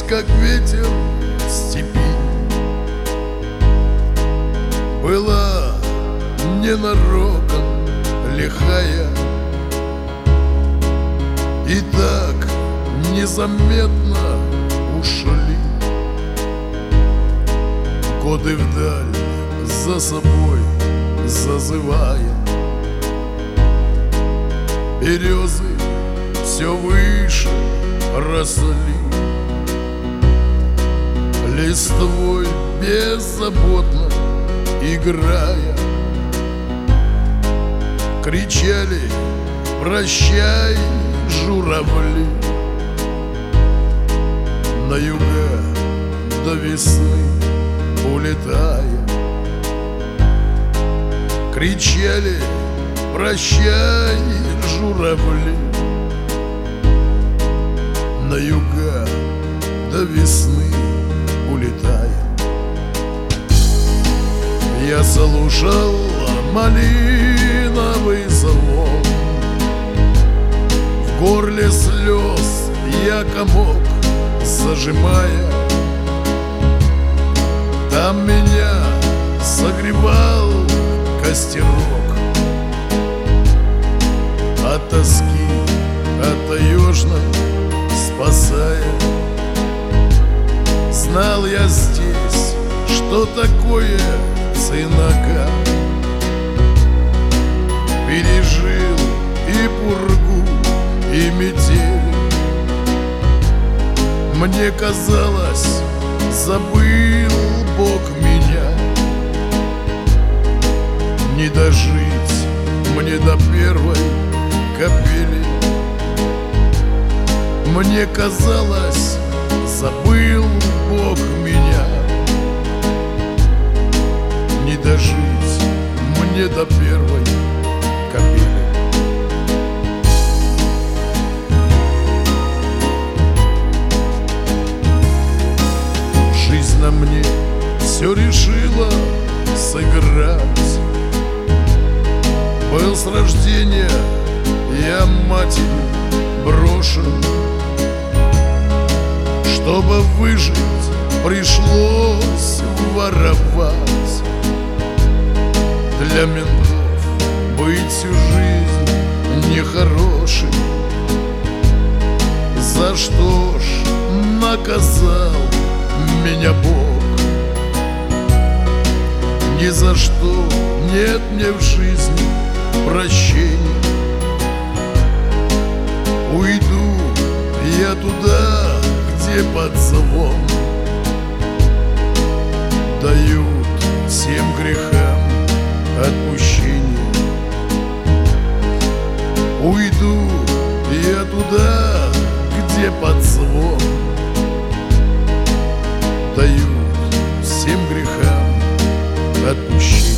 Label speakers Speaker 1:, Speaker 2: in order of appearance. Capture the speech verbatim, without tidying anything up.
Speaker 1: как ветер в степи. Была ненароком лихая, и так незаметно ушли годы вдаль, за собой зазывая. Березы все выше росли, листвой беззаботно играя. Кричали: прощай, журавли, на юга до весны улетая. Кричали: прощай, журавли, на юга до весны улетая. Я слушал малиновый звон, в горле слез я комок зажимая. Там меня согревал костерок, от тоски, от таежной спасая. Знал я здесь, что такое цинага, пережил и пургу, и метель. Мне казалось, забыл Бог меня. Не дожить мне до первой капели. Мне казалось, забыл Бог меня. Не дожить мне до первой капели. Жизнь на мне все решила сыграть. Был с рождения я матери брошен. Чтобы выжить, пришлось воровать. Для ментов быть всю жизнь нехорошим. За что ж наказал меня Бог? Ни за что нет мне в жизни прощения. Уйду я туда, где под звон дают всем грехам отпущение. Уйду я туда, где под звон дают всем грехам отпущение.